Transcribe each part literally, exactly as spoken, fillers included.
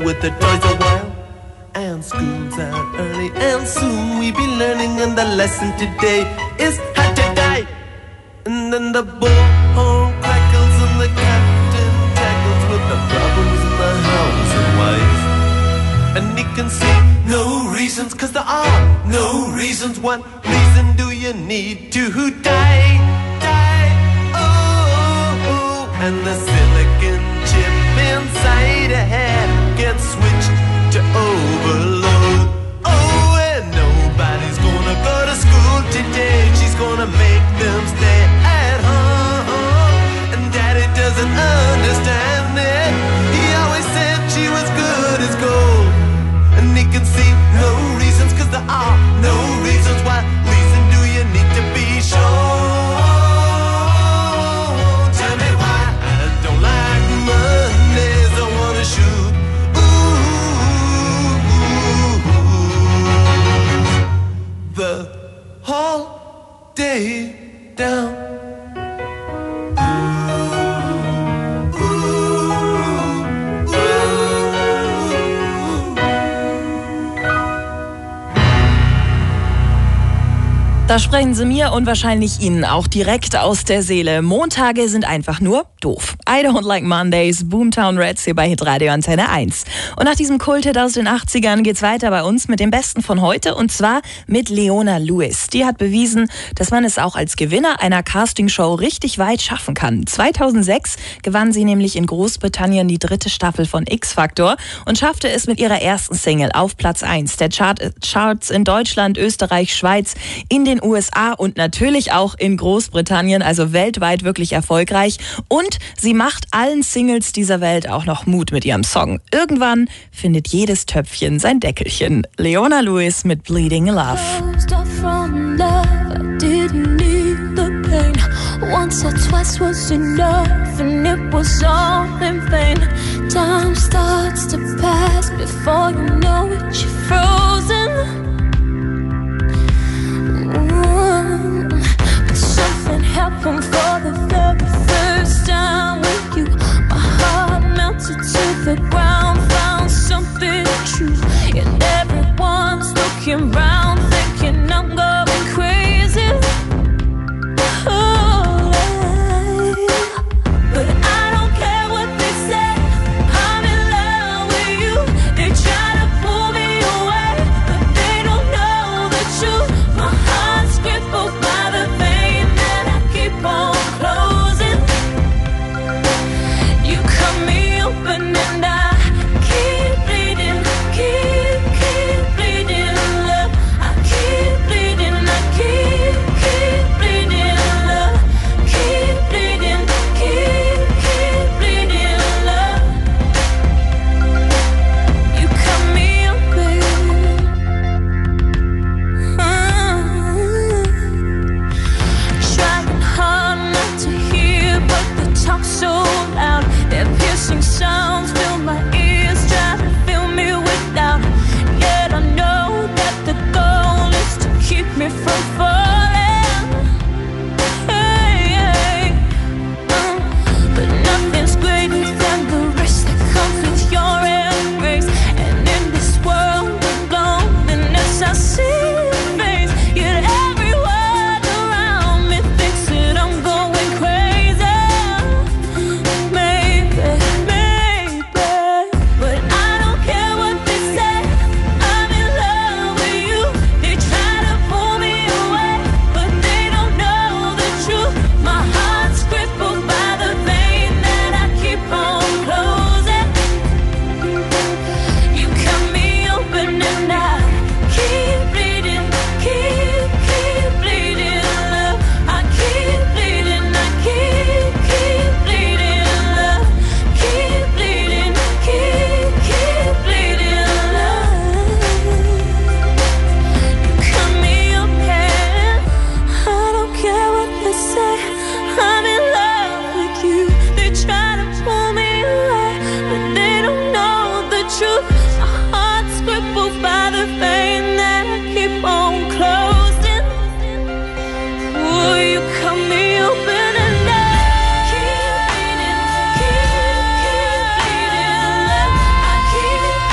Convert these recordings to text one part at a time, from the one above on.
with the toys a while. And school's out early, and soon we be learning. And the lesson today is how to die. And then the bullhorn crackles and the captain tackles with the problems in the house and wife. And he can see no reasons, cause there are no reasons. What reason do you need to die? Die, oh, oh. And the silicon chip inside a head gets switched to overload. Oh, and nobody's gonna go to school today. She's gonna make them stay at home. And Daddy doesn't understand it. He always said she was good as gold. And he can see no reasons, cause there are no reasons. What reason do you need to be sure? Tell me why I don't like Mondays. I wanna shoot. Ooh, the whole day down. Da sprechen sie mir und wahrscheinlich Ihnen auch direkt aus der Seele. Montage sind einfach nur doof. I don't like Mondays, Boomtown Rats hier bei Hitradio Antenne eins. Und nach diesem Kulthit aus den achtzigern geht's weiter bei uns mit dem Besten von heute, und zwar mit Leona Lewis. Die hat bewiesen, dass man es auch als Gewinner einer Castingshow richtig weit schaffen kann. zweitausendsechs gewann sie nämlich in Großbritannien die dritte Staffel von X-Factor und schaffte es mit ihrer ersten Single auf Platz eins der Chart Charts in Deutschland, Österreich, Schweiz, in den U S A und natürlich auch in Großbritannien, also weltweit wirklich erfolgreich. Und sie macht allen Singles dieser Welt auch noch Mut mit ihrem Song. Irgendwann findet jedes Töpfchen sein Deckelchen. Leona Lewis mit Bleeding Love. Once or twice was enough, and it was all in vain. Time starts to pass before you know it, you're frozen. But something happened for the very first time with you. My heart melted to the ground, found something true, and everyone's looking round, thinking I'm going crazy. Oh, but I don't care what they say, I'm in love with you. They try to pull me away, but they don't know the truth. My heart's crippled by the pain that I keep on closing. You cut me open and I keep bleeding, keep, keep bleeding, love. I keep bleeding, I keep, keep bleeding, love. Keep bleeding, keep, keep bleeding, love. You cut me open. Trying hard not to hear, but the talk's so loud. Their piercing sounds fill my ears, try to fill me with doubt. Yet I know that the goal is to keep me from falling. Hey, hey. Uh, but nothing's greater than the risk that comes with your embrace. And in this world of loneliness, I see your face. Yet every word around me thinks that I'm going crazy. Maybe, maybe, but I don't care what they say, I'm in love with you. They try to pull me away, but they don't know the truth. My heart's crippled by the pain that I keep on closing. You cut me open and I keep bleeding, keep, keep bleeding, love. I keep bleeding, I keep, keep bleeding, love. Keep bleeding, keep, keep bleeding, love. You cut me open, I don't care what they say, I'm in love with you. They try to pull me away, but they don't know the truth. My heart's crippled by the pain that I keep on closing. Will you cut me open and I keep bleeding, keep, keep bleeding, love. I keep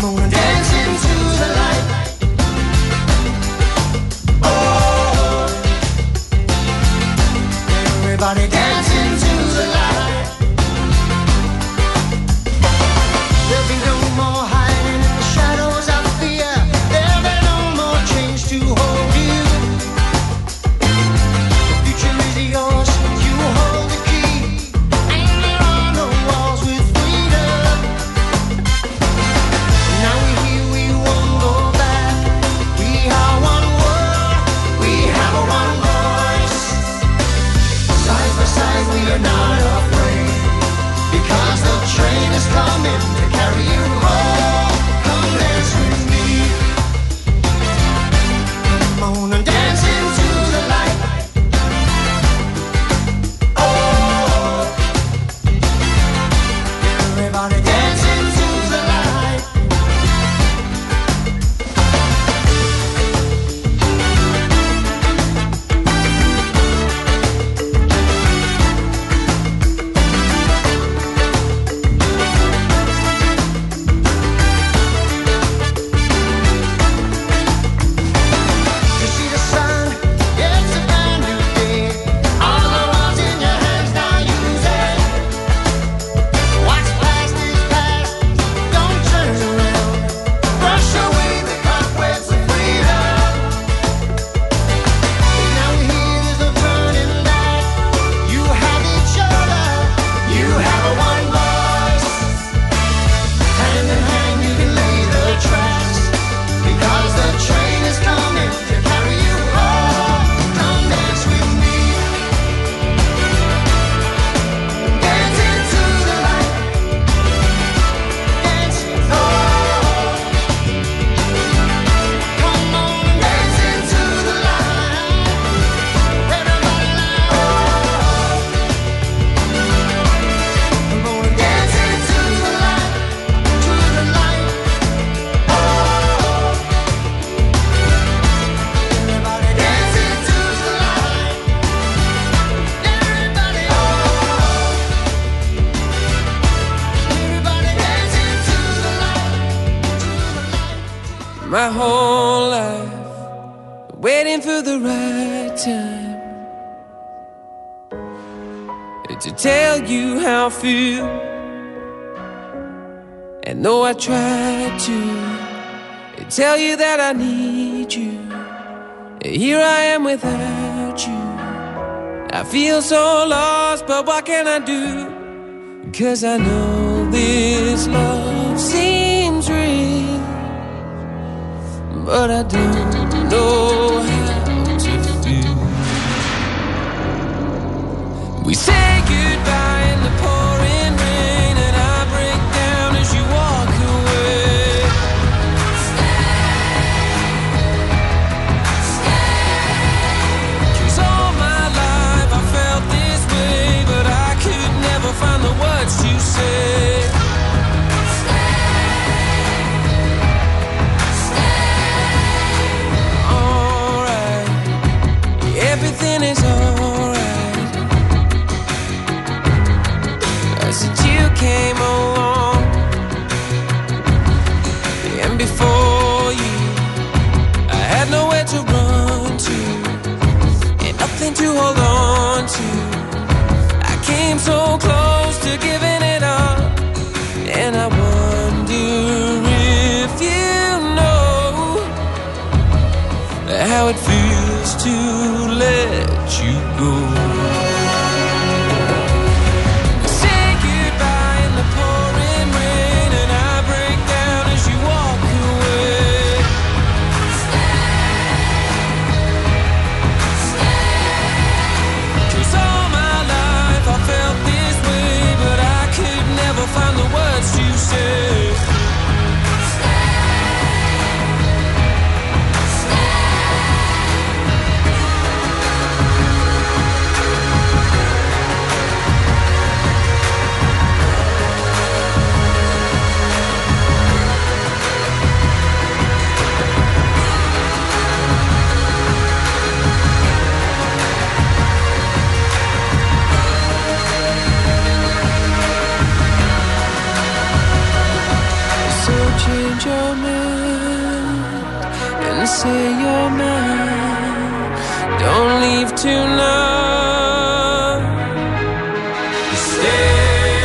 Come on and dance into the light. Oh, everybody dance into the light. There'll be no more hiding in the shadows of fear. There'll be no more chains to hold you. The future is yours, you hold the key. And there are no walls with freedom. Now we're here, we won't go back. We are one world, we have a one voice. Side by side we are not afraid, because the train is coming to carry you home. Come dance with me. Come on and dance into the light. Oh, everybody dance into the light. You see the sun, it's a brand new day. All the ones in your hands now use it. What's past is past, don't turn around. Brush away the cobwebs of freedom. Now we're here, there's no turning back. You have each other, you have a one voice. Hand in hand you can lay the tracks, because the train is coming to carry you home. Come dance with me. Dance into the light. Dance, oh. Come on and dance into the light. Everybody now, oh. Come on and dance into the light, to the light, oh. Everybody dance into the light. Everybody, oh. Everybody dance into the light, to the light. My whole life, waiting for the right time to tell you how I feel. And though I tried to tell you that I need you, here I am without you. I feel so lost, but what can I do? 'Cause I know this love seems real, but I don't know how to feel. We say goodbye in the pouring rain, and I break down as you walk away. Cause all my life I felt this way, but I could never find the words to say. Alright, everything is alright. Since you came along, and before you, I had nowhere to run to, and nothing to hold on to. I came so close to giving it up, and I wonder if you know how it feels to let you go. Say goodbye in the pouring rain, and I break down as you walk away. Cause all my life I felt this way, but I change your mind and say you're mine. Don't leave tonight. Stay.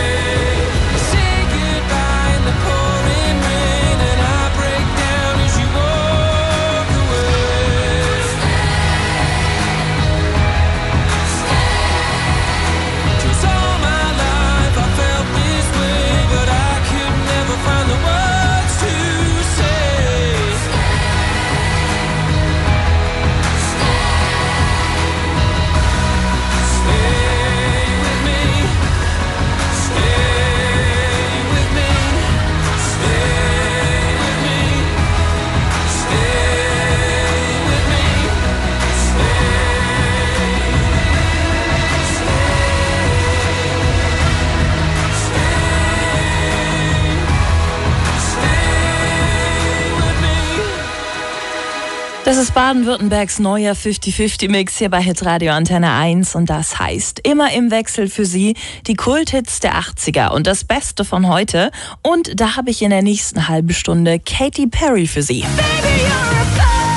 Das ist Baden-Württembergs neuer fünfzig fünfzig Mix hier bei Hitradio Antenne eins und das heißt immer im Wechsel für Sie die Kulthits der achtziger und das Beste von heute und da habe ich in der nächsten halben Stunde Katy Perry für Sie. Baby, you're a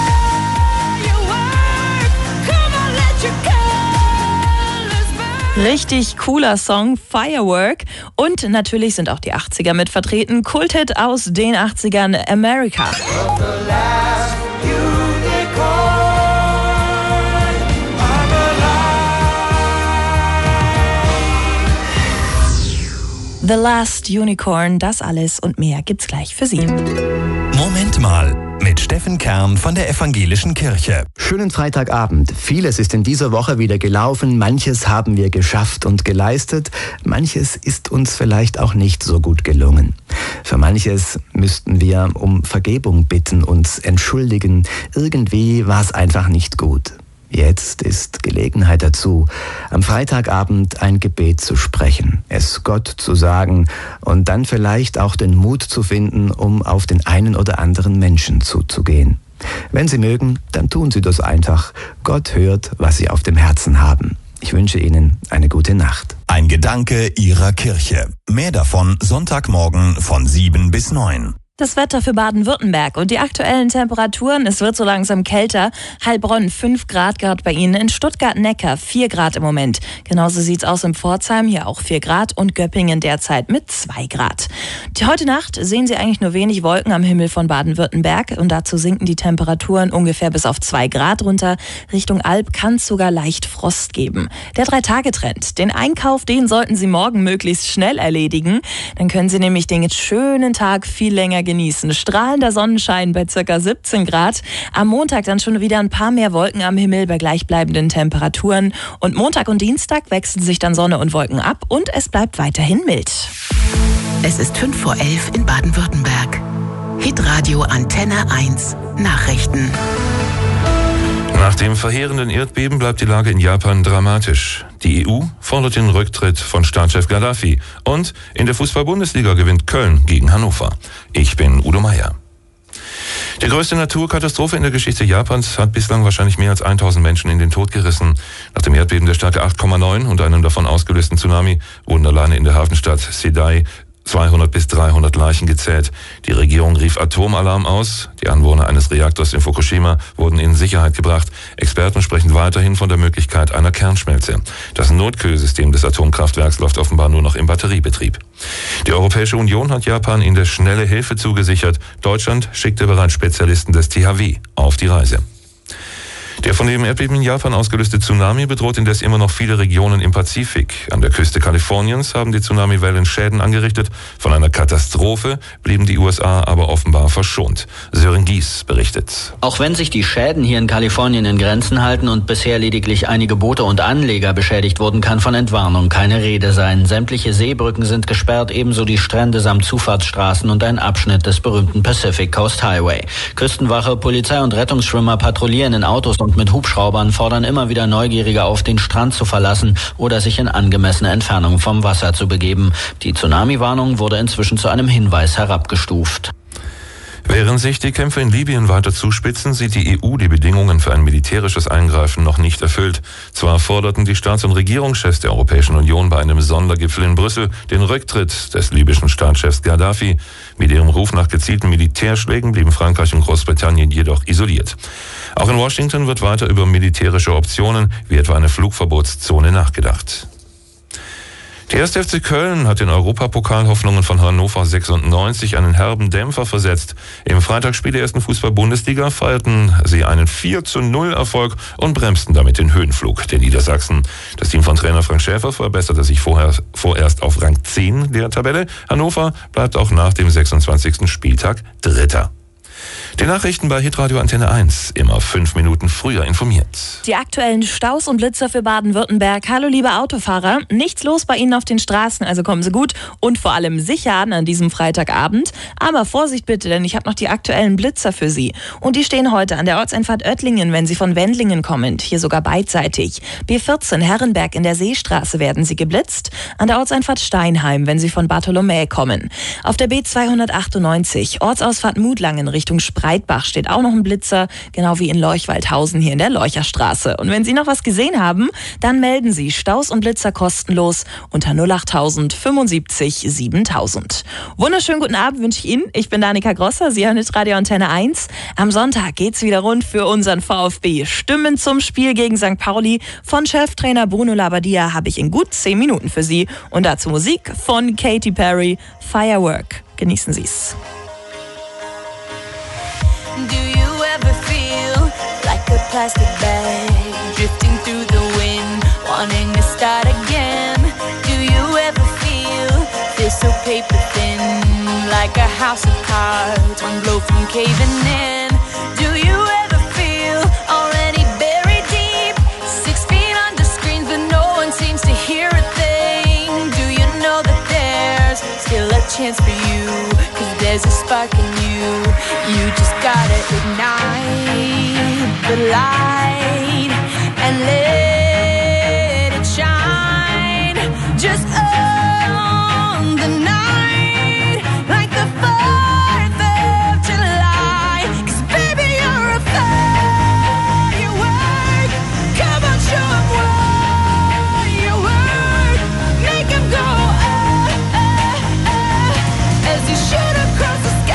firework. Come on, let your colors burn. Richtig cooler Song, Firework. Und natürlich sind auch die achtziger mit vertreten. Kulthit aus den achtzigern, America. The Last Unicorn, das alles und mehr gibt's gleich für Sie. Moment mal, mit Steffen Kern von der Evangelischen Kirche. Schönen Freitagabend. Vieles ist in dieser Woche wieder gelaufen, manches haben wir geschafft und geleistet, manches ist uns vielleicht auch nicht so gut gelungen. Für manches müssten wir um Vergebung bitten, uns entschuldigen. Irgendwie war es einfach nicht gut. Jetzt ist Gelegenheit dazu, am Freitagabend ein Gebet zu sprechen, es Gott zu sagen und dann vielleicht auch den Mut zu finden, um auf den einen oder anderen Menschen zuzugehen. Wenn Sie mögen, dann tun Sie das einfach. Gott hört, was Sie auf dem Herzen haben. Ich wünsche Ihnen eine gute Nacht. Ein Gedanke Ihrer Kirche. Mehr davon Sonntagmorgen von sieben bis neun. Das Wetter für Baden-Württemberg und die aktuellen Temperaturen. Es wird so langsam kälter. Heilbronn fünf Grad gerade bei Ihnen. In Stuttgart-Neckar vier Grad im Moment. Genauso sieht's aus in Pforzheim. Hier auch vier Grad und Göppingen derzeit mit zwei Grad. Die heute Nacht sehen Sie eigentlich nur wenig Wolken am Himmel von Baden-Württemberg. Und dazu sinken die Temperaturen ungefähr bis auf zwei Grad runter. Richtung Alb kann es sogar leicht Frost geben. Der Drei-Tage-Trend. Den Einkauf, den sollten Sie morgen möglichst schnell erledigen. Dann können Sie nämlich den schönen Tag viel länger genießen. Strahlender Sonnenschein bei ca. siebzehn Grad. Am Montag dann schon wieder ein paar mehr Wolken am Himmel bei gleichbleibenden Temperaturen. Und Montag und Dienstag wechseln sich dann Sonne und Wolken ab und es bleibt weiterhin mild. Es ist fünf vor elf in Baden-Württemberg. Hitradio Antenne eins Nachrichten. Nach dem verheerenden Erdbeben bleibt die Lage in Japan dramatisch. Die E U fordert den Rücktritt von Staatschef Gaddafi. Und in der Fußball-Bundesliga gewinnt Köln gegen Hannover. Ich bin Udo Meier. Die größte Naturkatastrophe in der Geschichte Japans hat bislang wahrscheinlich mehr als tausend Menschen in den Tod gerissen. Nach dem Erdbeben der Stärke acht Komma neun und einem davon ausgelösten Tsunami wurden alleine in der Hafenstadt Sedai zweihundert bis dreihundert Leichen gezählt. Die Regierung rief Atomalarm aus. Die Anwohner eines Reaktors in Fukushima wurden in Sicherheit gebracht. Experten sprechen weiterhin von der Möglichkeit einer Kernschmelze. Das Notkühlsystem des Atomkraftwerks läuft offenbar nur noch im Batteriebetrieb. Die Europäische Union hat Japan in der schnelle Hilfe zugesichert. Deutschland schickte bereits Spezialisten des T H W auf die Reise. Der von dem Erdbeben in Japan ausgelöste Tsunami bedroht indes immer noch viele Regionen im Pazifik. An der Küste Kaliforniens haben die Tsunamiwellen Schäden angerichtet. Von einer Katastrophe blieben die U S A aber offenbar verschont. Sören Gies berichtet. Auch wenn sich die Schäden hier in Kalifornien in Grenzen halten und bisher lediglich einige Boote und Anleger beschädigt wurden, kann von Entwarnung keine Rede sein. Sämtliche Seebrücken sind gesperrt, ebenso die Strände samt Zufahrtsstraßen und ein Abschnitt des berühmten Pacific Coast Highway. Küstenwache, Polizei und Rettungsschwimmer patrouillieren in Autos und mit Hubschraubern, fordern immer wieder Neugierige auf, den Strand zu verlassen oder sich in angemessene Entfernung vom Wasser zu begeben. Die Tsunami-Warnung wurde inzwischen zu einem Hinweis herabgestuft. Wer Während sich die Kämpfe in Libyen weiter zuspitzen, sieht die E U die Bedingungen für ein militärisches Eingreifen noch nicht erfüllt. Zwar forderten die Staats- und Regierungschefs der Europäischen Union bei einem Sondergipfel in Brüssel den Rücktritt des libyschen Staatschefs Gaddafi. Mit ihrem Ruf nach gezielten Militärschlägen blieben Frankreich und Großbritannien jedoch isoliert. Auch in Washington wird weiter über militärische Optionen, wie etwa eine Flugverbotszone, nachgedacht. Der erste F C Köln hat den Europapokalhoffnungen von Hannover sechsundneunzig einen herben Dämpfer versetzt. Im Freitagsspiel der ersten Fußball-Bundesliga feierten sie einen vier zu null Erfolg und bremsten damit den Höhenflug der Niedersachsen. Das Team von Trainer Frank Schäfer verbesserte sich vorher, vorerst auf Rang zehn der Tabelle. Hannover bleibt auch nach dem sechsundzwanzigsten Spieltag Dritter. Die Nachrichten bei Hitradio Antenne eins, immer fünf Minuten früher informiert. Die aktuellen Staus und Blitzer für Baden-Württemberg. Hallo liebe Autofahrer, nichts los bei Ihnen auf den Straßen, also kommen Sie gut und vor allem sicher an an diesem Freitagabend. Aber Vorsicht bitte, denn ich habe noch die aktuellen Blitzer für Sie. Und die stehen heute an der Ortseinfahrt Oettlingen, wenn Sie von Wendlingen kommen, hier sogar beidseitig. B vierzehn Herrenberg in der Seestraße werden Sie geblitzt, an der Ortseinfahrt Steinheim, wenn Sie von Bartholomäe kommen. Auf der B zweihundertachtundneunzig, Ortsausfahrt Mutlangen Richtung Spreitbach steht auch noch ein Blitzer, genau wie in Leuchwaldhausen hier in der Leucherstraße. Und wenn Sie noch was gesehen haben, dann melden Sie Staus und Blitzer kostenlos unter null achttausend fünfundsiebzig siebentausend. Wunderschönen guten Abend wünsche ich Ihnen. Ich bin Danica Grosser, Sie hören jetzt Radio Antenne eins. Am Sonntag geht's wieder rund für unseren VfB. Stimmen zum Spiel gegen Sankt Pauli von Cheftrainer Bruno Labbadia habe ich in gut zehn Minuten für Sie. Und dazu Musik von Katy Perry, Firework. Genießen Sie's. Do you ever feel like a plastic bag drifting through the wind, wanting to start again? Do you ever feel this so paper thin, like a house of cards, one blow from caving in? Do you ever feel already buried deep, six feet under screens but no one seems to hear a thing? Do you know that there's still a chance for you, 'cause there's a spark in you? You just gotta ignite the light and let it shine. Just own the night like the fourth of July. 'Cause baby, you're a firework. Come on, show 'em what you work. Make 'em go ah, ah, ah, as you shoot across the sky.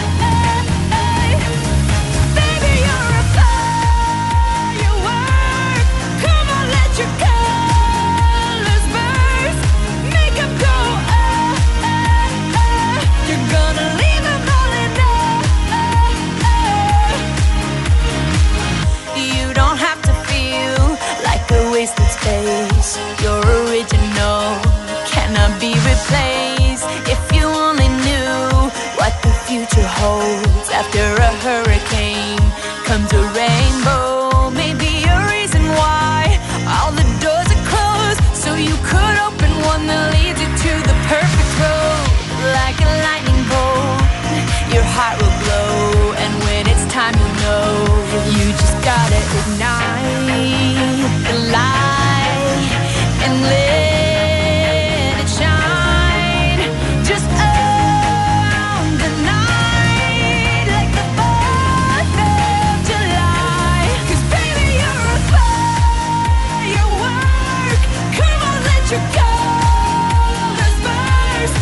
Wasted space, your original cannot be replaced. If you only knew what the future holds, after a hurricane comes a rainbow. Maybe a reason why all the doors are closed, so you could open one that leads